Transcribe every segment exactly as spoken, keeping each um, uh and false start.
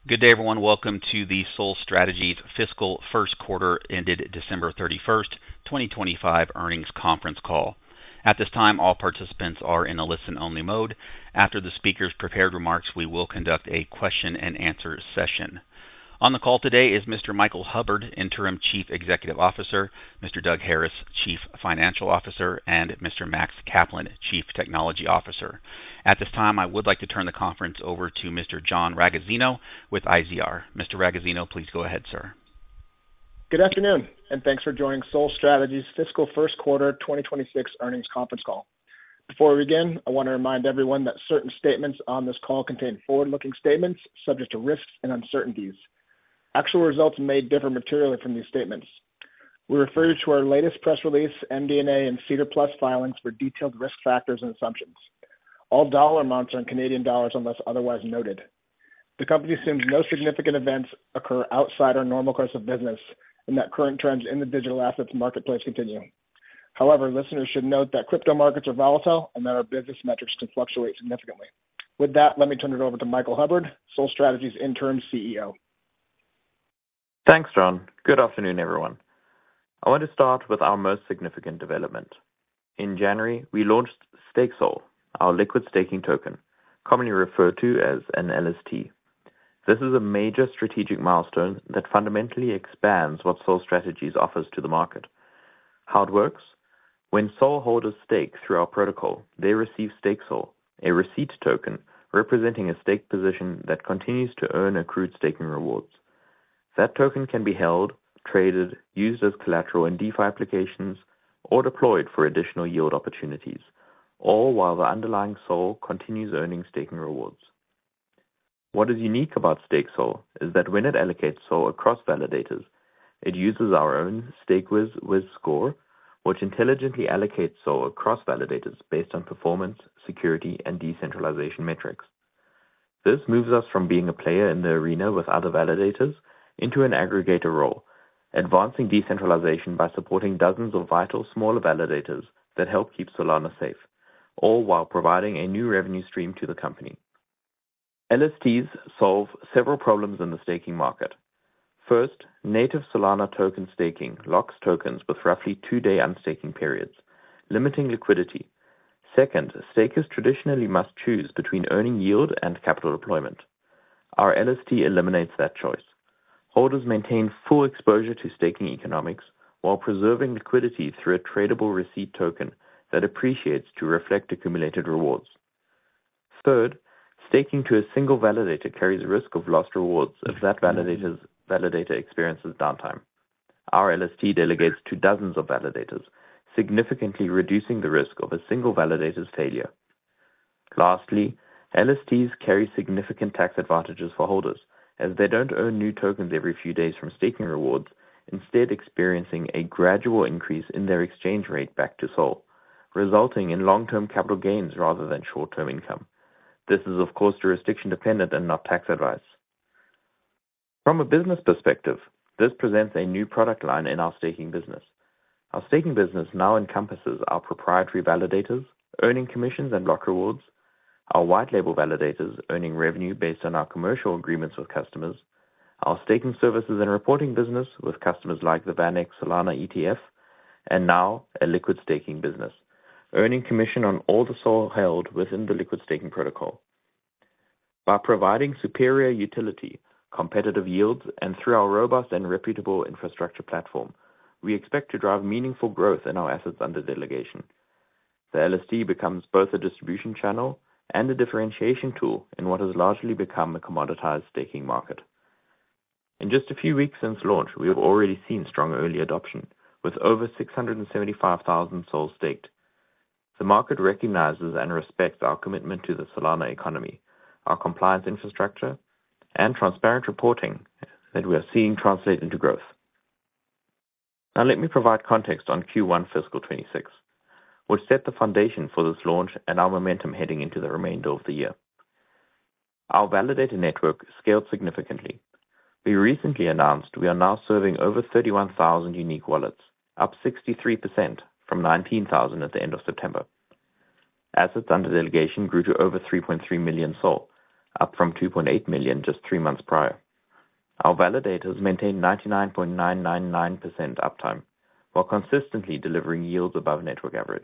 Good day, everyone. Welcome to the Sol Strategies fiscal first quarter ended December thirty-first, twenty twenty-five earnings conference call. At this time, all participants are in a listen-only mode. After the speaker's prepared remarks, we will conduct a question-and-answer session. On the call today is Mister Michael Hubbard, Interim Chief Executive Officer, Mister Doug Harris, Chief Financial Officer, and Mister Max Kaplan, Chief Technology Officer. At this time, I would like to turn the conference over to Mister John Ragozzino with I Z R. Mister Ragozzino, please go ahead, sir. Good afternoon, and thanks for joining Sol Strategies' fiscal first quarter twenty twenty-six earnings conference call. Before we begin, I want to remind everyone that certain statements on this call contain forward-looking statements subject to risks and uncertainties. Actual results may differ materially from these statements. We refer you to our latest press release, M D and A, and SEDAR+ filings for detailed risk factors and assumptions. All dollar amounts are in Canadian dollars unless otherwise noted. The company assumes no significant events occur outside our normal course of business and that current trends in the digital assets marketplace continue. However, listeners should note that crypto markets are volatile and that our business metrics can fluctuate significantly. With that, let me turn it over to Michael Hubbard, Sol Strategies' interim C E O. Thanks, John. Good afternoon, everyone. I want to start with our most significant development. In January, we launched StakeSol, our liquid staking token, commonly referred to as an L S T. This is a major strategic milestone that fundamentally expands what Sol Strategies offers to the market. How it works? When Sol holders stake through our protocol, they receive StakeSol, a receipt token representing a stake position that continues to earn accrued staking rewards. That token can be held, traded, used as collateral in DeFi applications, or deployed for additional yield opportunities, all while the underlying Sol continues earning staking rewards. What is unique about StakeSol is that when it allocates Sol across validators, it uses our own StakeWiz Wiz score, which intelligently allocates Sol across validators based on performance, security, and decentralization metrics. This moves us from being a player in the arena with other validators into an aggregator role, advancing decentralization by supporting dozens of vital smaller validators that help keep Solana safe, all while providing a new revenue stream to the company. L S Ts solve several problems in the staking market. First, native Solana token staking locks tokens with roughly two-day unstaking periods, limiting liquidity. Second, stakers traditionally must choose between earning yield and capital deployment. Our L S T eliminates that choice. Holders maintain full exposure to staking economics while preserving liquidity through a tradable receipt token that appreciates to reflect accumulated rewards. Third, staking to a single validator carries a risk of lost rewards if that validator's validator experiences downtime. Our L S T delegates to dozens of validators, significantly reducing the risk of a single validator's failure. Lastly, L S Ts carry significant tax advantages for holders, as they don't earn new tokens every few days from staking rewards, instead experiencing a gradual increase in their exchange rate back to Sol, resulting in long-term capital gains rather than short-term income. This is, of course, jurisdiction-dependent and not tax advice. From a business perspective, this presents a new product line in our staking business. Our staking business now encompasses our proprietary validators, earning commissions and block rewards, our white label validators earning revenue based on our commercial agreements with customers, our staking services and reporting business with customers like the VanEck Solana E T F, and now a liquid staking business, earning commission on all the Sol held within the liquid staking protocol. By providing superior utility, competitive yields, and through our robust and reputable infrastructure platform, we expect to drive meaningful growth in our assets under delegation. The L S T becomes both a distribution channel and a differentiation tool in what has largely become a commoditized staking market. In just a few weeks since launch, we have already seen strong early adoption, with over six hundred seventy-five thousand Sol staked. The market recognizes and respects our commitment to the Solana economy, our compliance infrastructure, and transparent reporting that we are seeing translate into growth. Now let me provide context on Q one fiscal twenty-six, which set the foundation for this launch and our momentum heading into the remainder of the year. Our validator network scaled significantly. We recently announced we are now serving over thirty-one thousand unique wallets, up sixty-three percent from nineteen thousand at the end of September. Assets under delegation grew to over three point three million Sol, up from two point eight million just three months prior. Our validators maintain ninety-nine point nine nine nine percent uptime, while consistently delivering yields above network average.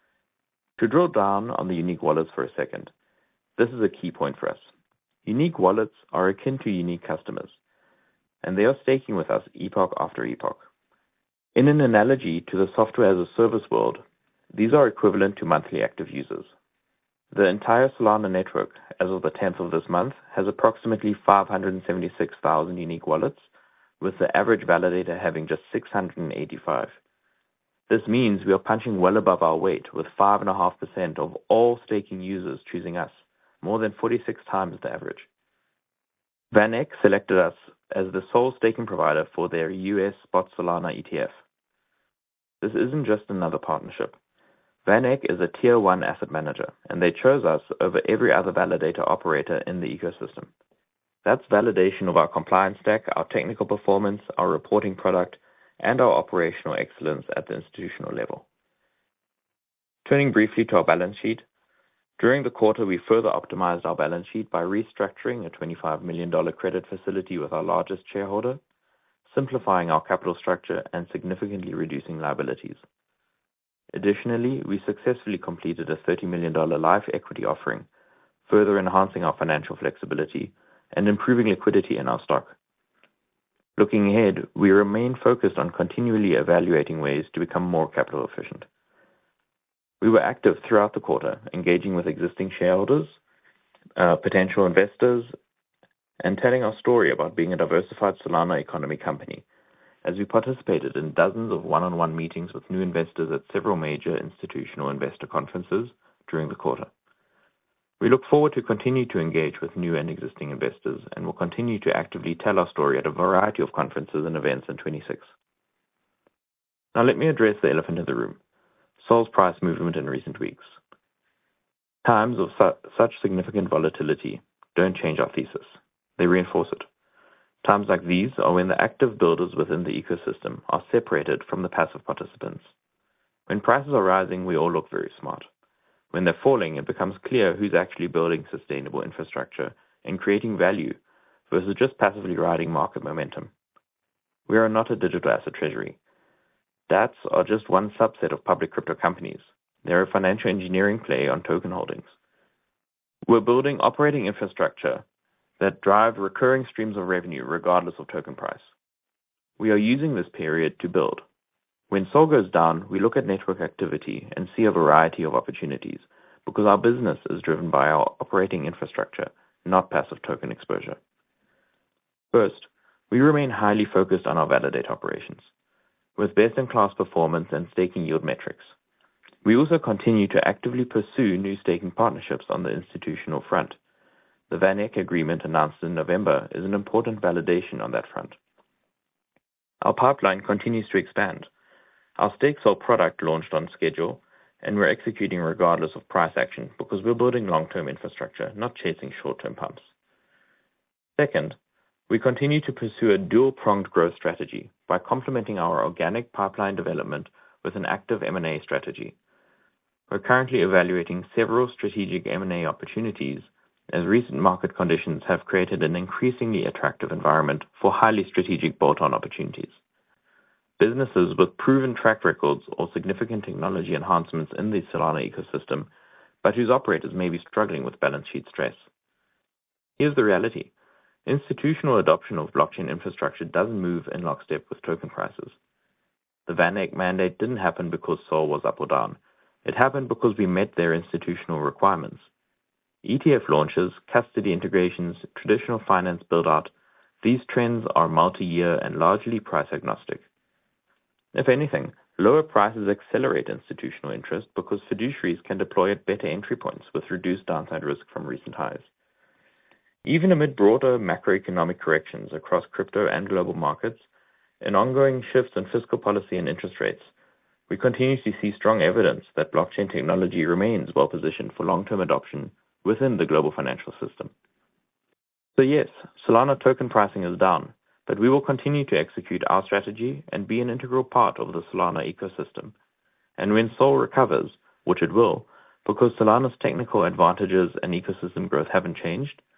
To drill down on the unique wallets for a second, this is a key point for us. Unique wallets are akin to unique customers, and they are staking with us epoch after epoch. In an analogy to the software as a service world, these are equivalent to monthly active users. The entire Solana network, as of the tenth of this month, has approximately five hundred seventy-six thousand unique wallets, with the average validator having just six hundred eighty-five. This means we are punching well above our weight, with five point five percent of all staking users choosing us, more than forty-six times the average. VanEck selected us as the sole staking provider for their U S Spot Solana E T F. This isn't just another partnership. VanEck is a tier one asset manager, and they chose us over every other validator operator in the ecosystem. That's validation of our compliance stack, our technical performance, our reporting product, and our operational excellence at the institutional level. Turning briefly to our balance sheet, during the quarter we further optimized our balance sheet by restructuring a twenty-five million dollars credit facility with our largest shareholder, simplifying our capital structure and significantly reducing liabilities. Additionally, we successfully completed a thirty million dollars live equity offering, further enhancing our financial flexibility and improving liquidity in our stock. Looking ahead, we remain focused on continually evaluating ways to become more capital efficient. We were active throughout the quarter, engaging with existing shareholders, uh, potential investors, and telling our story about being a diversified Solana economy company, as we participated in dozens of one-on-one meetings with new investors at several major institutional investor conferences during the quarter. We look forward to continue to engage with new and existing investors, and will continue to actively tell our story at a variety of conferences and events in twenty-six. Now let me address the elephant in the room: Sol's price movement in recent weeks. Times of su- such significant volatility don't change our thesis. They reinforce it. Times like these are when the active builders within the ecosystem are separated from the passive participants. When prices are rising, we all look very smart. When they're falling, it becomes clear who's actually building sustainable infrastructure and creating value versus just passively riding market momentum. We are not a digital asset treasury. D A Ts are just one subset of public crypto companies. They're a financial engineering play on token holdings. We're building operating infrastructure that drive recurring streams of revenue regardless of token price. We are using this period to build. When Sol goes down, we look at network activity and see a variety of opportunities, because our business is driven by our operating infrastructure, not passive token exposure. First, we remain highly focused on our validate operations, with best-in-class performance and staking yield metrics. We also continue to actively pursue new staking partnerships on the institutional front. The VanEck agreement announced in November is an important validation on that front. Our pipeline continues to expand. Our StakeSol product launched on schedule, and we're executing regardless of price action because we're building long-term infrastructure, not chasing short-term pumps. Second, we continue to pursue a dual-pronged growth strategy by complementing our organic pipeline development with an active M and A strategy. We're currently evaluating several strategic M and A opportunities, as recent market conditions have created an increasingly attractive environment for highly strategic bolt-on opportunities. Businesses with proven track records or significant technology enhancements in the Solana ecosystem, but whose operators may be struggling with balance sheet stress. Here's the reality. Institutional adoption of blockchain infrastructure doesn't move in lockstep with token prices. The VanEck mandate didn't happen because Sol was up or down. It happened because we met their institutional requirements. E T F launches, custody integrations, traditional finance build-out, these trends are multi-year and largely price agnostic. If anything, lower prices accelerate institutional interest because fiduciaries can deploy at better entry points with reduced downside risk from recent highs. Even amid broader macroeconomic corrections across crypto and global markets, and ongoing shifts in fiscal policy and interest rates, we continue to see strong evidence that blockchain technology remains well-positioned for long-term adoption within the global financial system. So yes, Solana token pricing is down, but we will continue to execute our strategy and be an integral part of the Solana ecosystem. And when Sol recovers, which it will, because Solana's technical advantages and ecosystem growth haven't changed,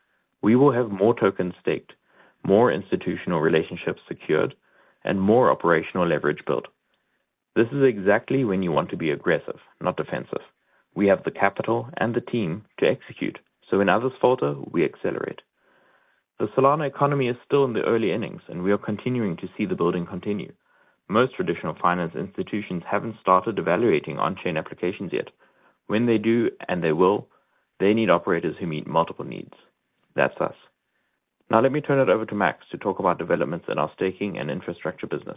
we will have more tokens staked, more institutional relationships secured, and more operational leverage built. This is exactly when you want to be aggressive, not defensive. We have the capital and the team to execute, so when others falter, we accelerate. The Solana economy is still in the early innings, and we are continuing to see the building continue. Most traditional finance institutions haven't started evaluating on-chain applications yet. When they do, and they will, they need operators who meet multiple needs. That's us. Now let me turn it over to Max to talk about developments in our staking and infrastructure business.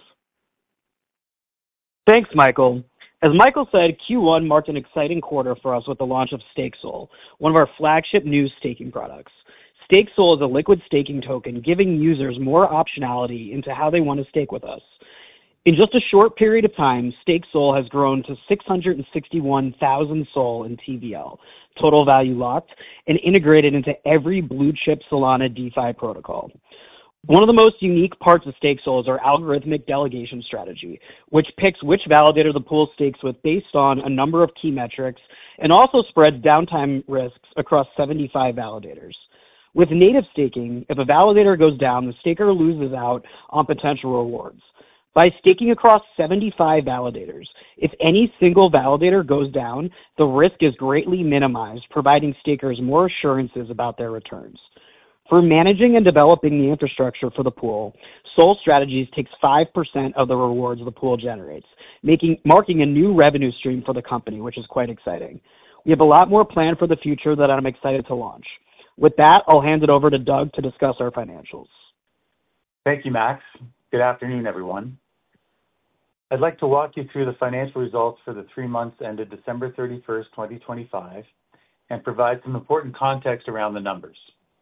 Thanks, Michael. As Michael said, Q one marked an exciting quarter for us with the launch of StakeSol, one of our flagship new staking products. StakeSol is a liquid staking token, giving users more optionality into how they want to stake with us. In just a short period of time, StakeSol has grown to six hundred sixty-one thousand SOL in T V L, total value locked, and integrated into every blue-chip Solana DeFi protocol. One of the most unique parts of StakeSol is our algorithmic delegation strategy, which picks which validator the pool stakes with based on a number of key metrics and also spreads downtime risks across seventy-five validators. With native staking, if a validator goes down, the staker loses out on potential rewards. By staking across seventy-five validators, if any single validator goes down, the risk is greatly minimized, providing stakers more assurances about their returns. For managing and developing the infrastructure for the pool, Sol Strategies takes five percent of the rewards the pool generates, making marking a new revenue stream for the company, which is quite exciting. We have a lot more planned for the future that I'm excited to launch. With that, I'll hand it over to Doug to discuss our financials. Thank you, Max. Good afternoon, everyone. I'd like to walk you through the financial results for the three months ended December thirty-first, twenty twenty-five, and provide some important context around the numbers.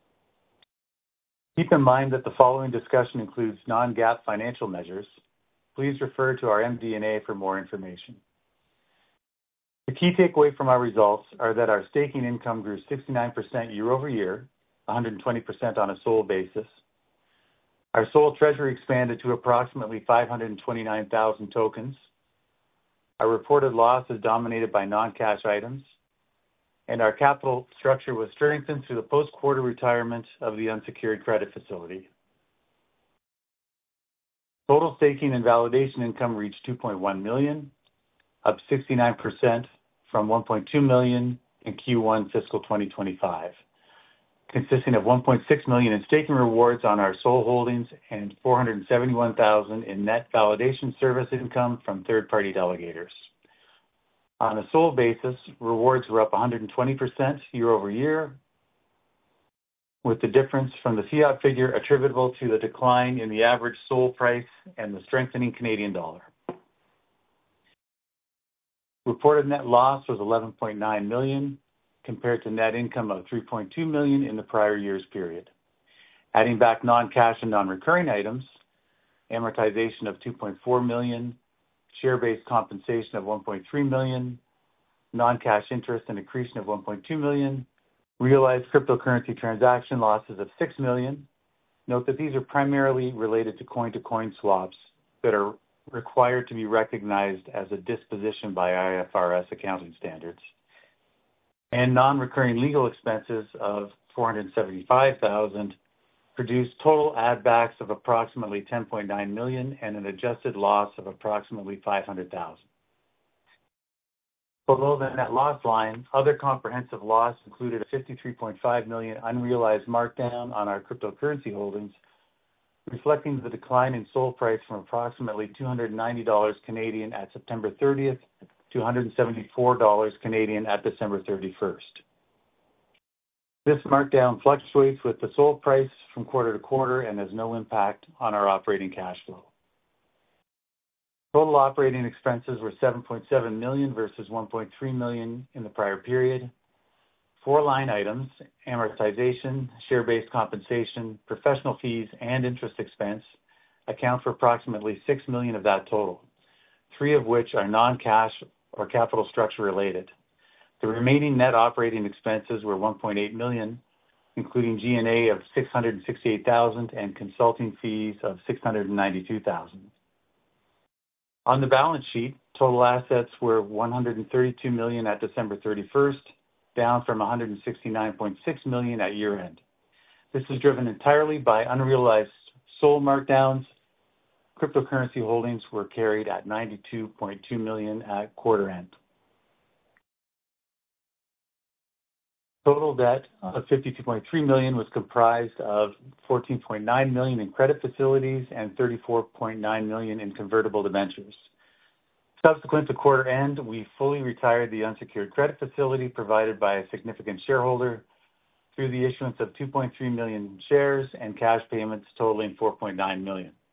Keep in mind that the following discussion includes non-GAAP financial measures. Please refer to our M D and A for more information. The key takeaway from our results are that our staking income grew sixty-nine percent year over year, one hundred twenty percent on a SOL basis. Our SOL treasury expanded to approximately five hundred twenty-nine thousand tokens. Our reported loss is dominated by non-cash items, and our capital structure was strengthened through the post-quarter retirement of the unsecured credit facility. Total staking and validation income reached two point one million dollars, up sixty-nine percent from one point two million dollars in Q one fiscal twenty twenty-five, consisting of one point six million dollars in staking rewards on our SOL holdings and four hundred seventy-one thousand dollars in net validation service income from third-party delegators. On a SOL basis, rewards were up one hundred twenty percent year over year, with the difference from the fiat figure attributable to the decline in the average SOL price and the strengthening Canadian dollar. Reported net loss was eleven point nine million dollars compared to net income of three point two million dollars in the prior year's period. Adding back non-cash and non-recurring items, amortization of two point four million dollars, share-based compensation of one point three million dollars, non-cash interest and accretion of one point two million dollars, realized cryptocurrency transaction losses of six million dollars. Note that these are primarily related to coin-to-coin swaps that are required to be recognized as a disposition by I F R S accounting standards, and non-recurring legal expenses of four hundred seventy-five thousand dollars produced total add-backs of approximately ten point nine million dollars and an adjusted loss of approximately five hundred thousand dollars. Below the net loss line, other comprehensive loss included a fifty-three point five million dollars unrealized markdown on our cryptocurrency holdings, reflecting the decline in SOL price from approximately two hundred ninety dollars Canadian at September thirtieth to one hundred seventy-four dollars Canadian at December thirty-first. This markdown fluctuates with the SOL price from quarter to quarter and has no impact on our operating cash flow. Total operating expenses were seven point seven million dollars versus one point three million dollars in the prior period. Four line items, amortization, share-based compensation, professional fees, and interest expense, account for approximately six million dollars of that total, three of which are non-cash or capital structure related. The remaining net operating expenses were one point eight million dollars, including G and A of six hundred sixty-eight thousand dollars and consulting fees of six hundred ninety-two thousand dollars. On the balance sheet, total assets were one hundred thirty-two million dollars at December thirty-first, down from one hundred sixty-nine point six million dollars at year-end. This is driven entirely by unrealized SOL markdowns. Cryptocurrency holdings were carried at ninety-two point two million dollars at quarter end. Total debt of fifty-two point three million dollars was comprised of fourteen point nine million dollars in credit facilities and thirty-four point nine million dollars in convertible debentures. Subsequent to quarter end, we fully retired the unsecured credit facility provided by a significant shareholder through the issuance of two point three million shares and cash payments totaling four point nine million dollars.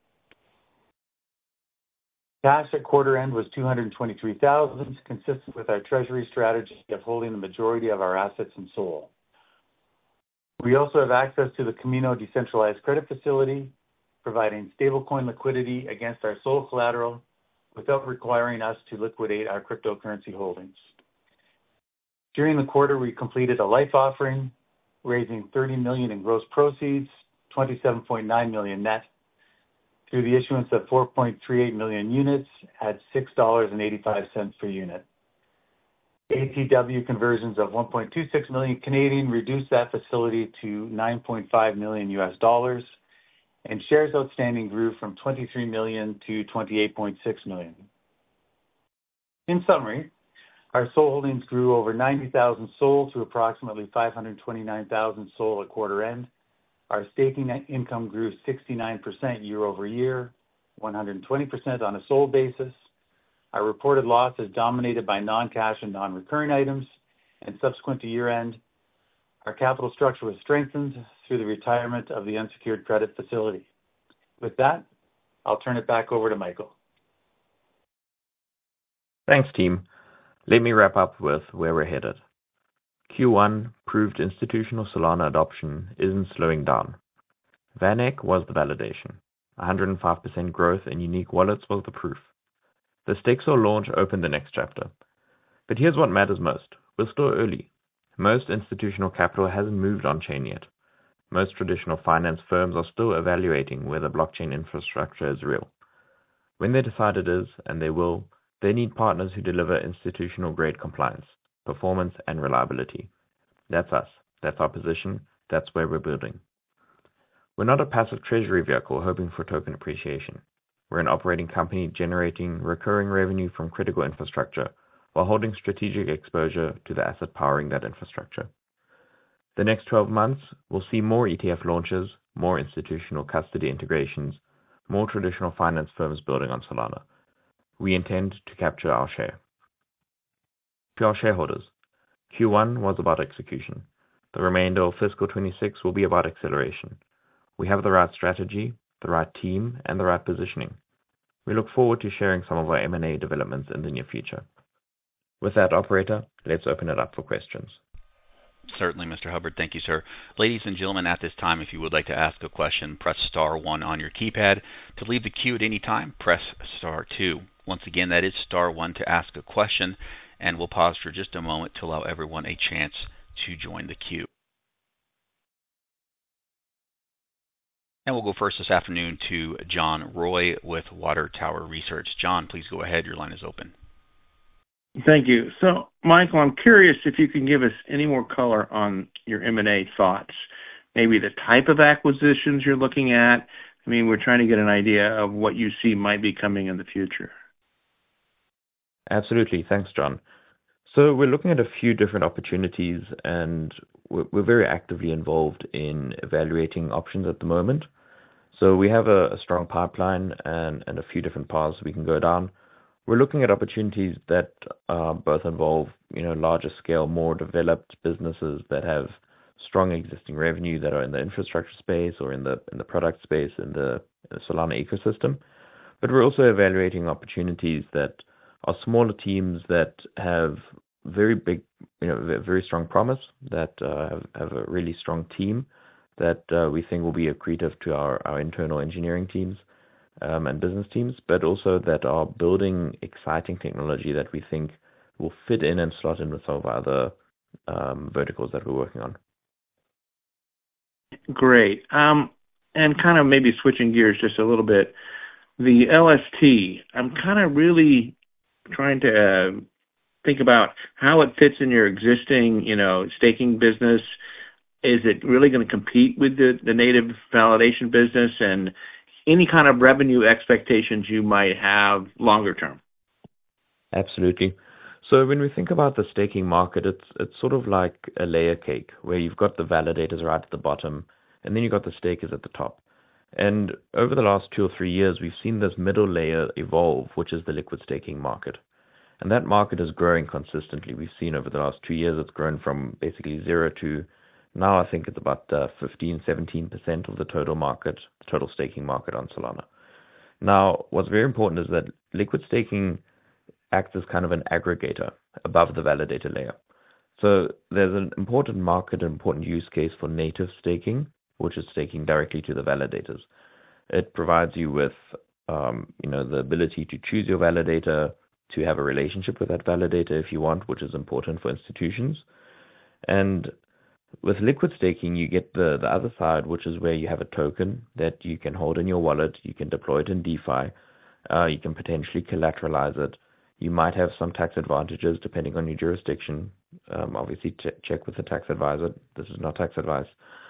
Cash at quarter end was two hundred twenty-three thousand dollars, consistent with our treasury strategy of holding the majority of our assets in SOL. We also have access to the Camino decentralized credit facility, providing stablecoin liquidity against our SOL collateral without requiring us to liquidate our cryptocurrency holdings. During the quarter, we completed a life offering, raising thirty million dollars in gross proceeds, twenty-seven point nine million dollars net, through the issuance of four point three eight million units at six dollars and eighty-five cents per unit. A T W conversions of one point two six million Canadian reduced that facility to nine point five million U S dollars, and shares outstanding grew from twenty-three million to twenty-eight point six million. In summary, our SOL holdings grew over ninety thousand SOL to approximately five hundred twenty-nine thousand SOL at quarter end. Our staking income grew sixty-nine percent year over year, one hundred twenty percent on a SOL basis. Our reported loss is dominated by non-cash and non-recurring items, and subsequent to year end, our capital structure was strengthened through the retirement of the unsecured credit facility. With that, I'll turn it back over to Michael. Thanks, team. Let me wrap up with where we're headed. Q one proved institutional Solana adoption isn't slowing down. VanEck was the validation. one hundred five percent growth in unique wallets was the proof. The StakeSol launch opened the next chapter. But here's what matters most. We're still early. Most institutional capital hasn't moved on-chain yet. Most traditional finance firms are still evaluating whether blockchain infrastructure is real. When they decide it is, and they will, they need partners who deliver institutional-grade compliance, performance, and reliability. That's us. That's our position. That's where we're building. We're not a passive treasury vehicle hoping for token appreciation. We're an operating company generating recurring revenue from critical infrastructure while holding strategic exposure to the asset powering that infrastructure. The next twelve months, we'll see more E T F launches, more institutional custody integrations, more traditional finance firms building on Solana. We intend to capture our share. To our shareholders, Q one was about execution. The remainder of fiscal twenty-six will be about acceleration. We have the right strategy, the right team, and the right positioning. We look forward to sharing some of our M and A developments in the near future. With that, operator, let's open it up for questions. Certainly, Mister Hubbard. Thank you, sir. Ladies and gentlemen, at this time, if you would like to ask a question, press star one on your keypad. To leave the queue at any time, press star two. Once again, that is star one to ask a question, and we'll pause for just a moment to allow everyone a chance to join the queue. And we'll go first this afternoon to John Roy with Water Tower Research. John, please go ahead. Your line is open. Thank you. So, Michael, I'm curious if you can give us any more color on your M and A thoughts, maybe the type of acquisitions you're looking at. I mean, we're trying to get an idea of what you see might be coming in the future. Absolutely. Thanks, John. So we're looking at a few different opportunities, and we're, we're very actively involved in evaluating options at the moment. So we have a, a strong pipeline and, and a few different paths we can go down. We're looking at opportunities that uh, both involve, you know, larger scale, more developed businesses that have strong existing revenue that are in the infrastructure space or in the in the product space in the, in the Solana ecosystem. But we're also evaluating opportunities that are smaller teams that have very big, you know, very strong promise, that uh, have, have a really strong team that uh, we think will be accretive to our, our internal engineering teams. Um, and business teams, but also that are building exciting technology that we think will fit in and slot in with some of our other um, verticals that we're working on. Great. Um, and kind of maybe switching gears just a little bit, the L S T, I'm kind of really trying to uh, think about how it fits in your existing, you know, staking business. Is it really going to compete with the, the native validation business, and any kind of revenue expectations you might have longer term? Absolutely. So when we think about the staking market, it's it's sort of like a layer cake where you've got the validators right at the bottom, and then you've got the stakers at the top. And over the last two or three years, we've seen this middle layer evolve, which is the liquid staking market. And that market is growing consistently. We've seen over the last two years, it's grown from basically zero to now I think it's about uh, fifteen, seventeen percent of the total market, the total staking market on Solana. Now, what's very important is that liquid staking acts as kind of an aggregator above the validator layer. So there's an important market, an important use case for native staking, which is staking directly to the validators. It provides you with, um, you know, the ability to choose your validator, to have a relationship with that validator if you want, which is important for institutions. And with liquid staking, you get the, the other side, which is where you have a token that you can hold in your wallet. You can deploy it in DeFi. Uh, you can potentially collateralize it. You might have some tax advantages depending on your jurisdiction. Um, obviously, ch- check with the tax advisor. This is not tax advice.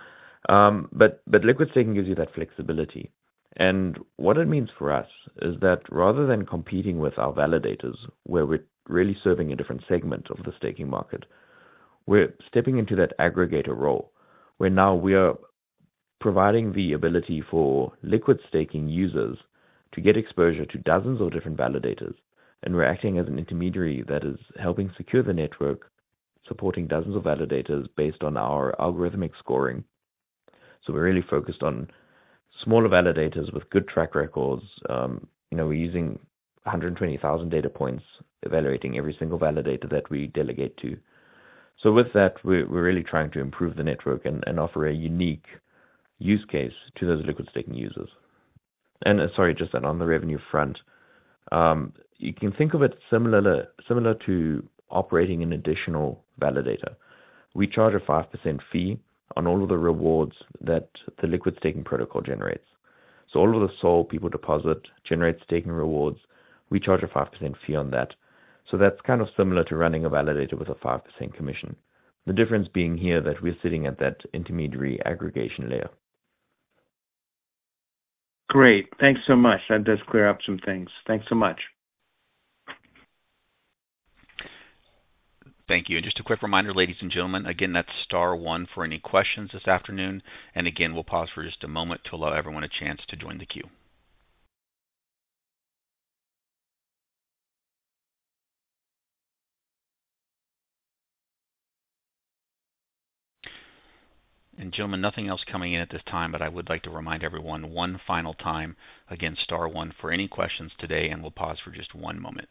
Um, but, but liquid staking gives you that flexibility. And what it means for us is that rather than competing with our validators, where we're really serving a different segment of the staking market, we're stepping into that aggregator role, where now we are providing the ability for liquid staking users to get exposure to dozens of different validators. And we're acting as an intermediary that is helping secure the network, supporting dozens of validators based on our algorithmic scoring. So we're really focused on smaller validators with good track records. Um, you know, we're using one hundred twenty thousand data points, evaluating every single validator that we delegate to. So with that, we're, we're really trying to improve the network and, and offer a unique use case to those liquid staking users. And uh, sorry, just that on the revenue front, um, you can think of it similar similar to operating an additional validator. We charge a five percent fee on all of the rewards that the liquid staking protocol generates. So all of the SOL people deposit generates staking rewards. We charge a five percent fee on that. So that's kind of similar to running a validator with a five percent commission. The difference being here that we're sitting at that intermediary aggregation layer. Great. Thanks so much. That does clear up some things. Thanks so much. Thank you. And just a quick reminder, ladies and gentlemen, again, that's star one for any questions this afternoon. And again, we'll pause for just a moment to allow everyone a chance to join the queue. And gentlemen, nothing else coming in at this time, but I would like to remind everyone one final time, again, star one for any questions today, and we'll pause for just one moment.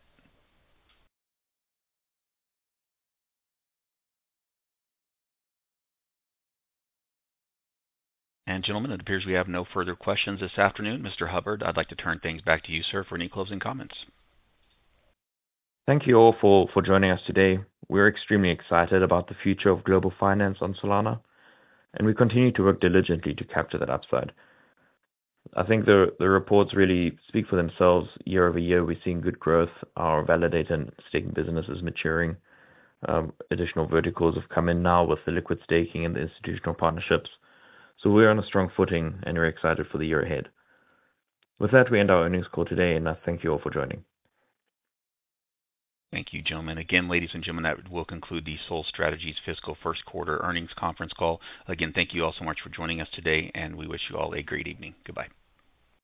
And gentlemen, it appears we have no further questions this afternoon. Mister Hubbard, I'd like to turn things back to you, sir, for any closing comments. Thank you all for, for joining us today. We're extremely excited about the future of global finance on Solana, and we continue to work diligently to capture that upside. I think the the reports really speak for themselves. Year over year, we're seeing good growth. Our validator and staking business is maturing. Um, additional verticals have come in now with the liquid staking and the institutional partnerships. So we're on a strong footing, and we're excited for the year ahead. With that, we end our earnings call today, and I thank you all for joining. Thank you, gentlemen. Again, ladies and gentlemen, that will conclude the Sol Strategies Fiscal First Quarter Earnings Conference Call. Again, thank you all so much for joining us today, and we wish you all a great evening. Goodbye.